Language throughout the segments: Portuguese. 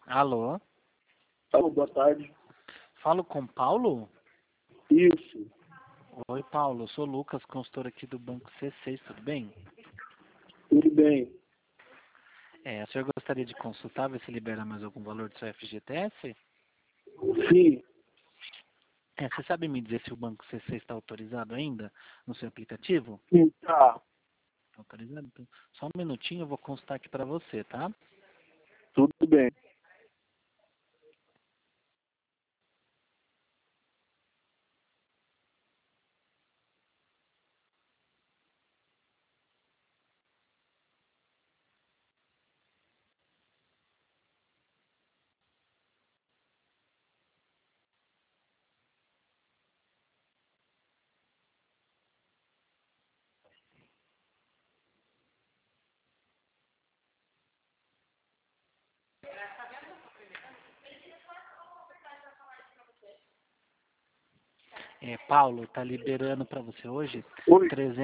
Alô? Alô, boa tarde. Falo com Paulo? Isso, Oi, Paulo. Eu sou o Lucas, consultor aqui do Banco C6, tudo bem? tudo bem. O senhor gostaria de consultar, ver se libera mais algum valor do seu FGTS? Sim, Você sabe me dizer se o Banco C6 está autorizado ainda no seu aplicativo? sim, tá. Tá autorizado? Então, só um minutinho, eu vou consultar aqui para você, tá? Tudo bem. Paulo, tá liberando para você hoje Oi.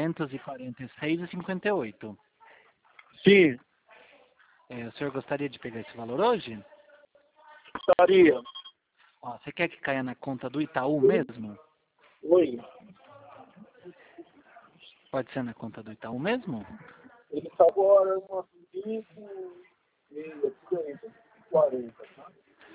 346,58. Sim, O senhor gostaria de pegar esse valor hoje? gostaria. Ó, você quer que caia na conta do Itaú mesmo? Oi. Pode ser na conta do Itaú mesmo? Ele está agora umas 5 meia, 40, tá?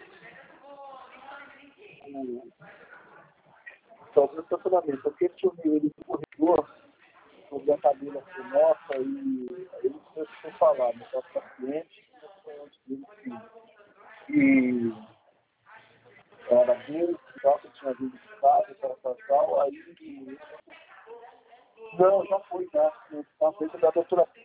Sobre o estacionamento, eu questionei ele no corredor sobre a cabine nossa e ele começou a falar, no nosso paciente, e era dele, que tinha vindo de casa, tal, aí não, já foi, tá? Tá feito da doutora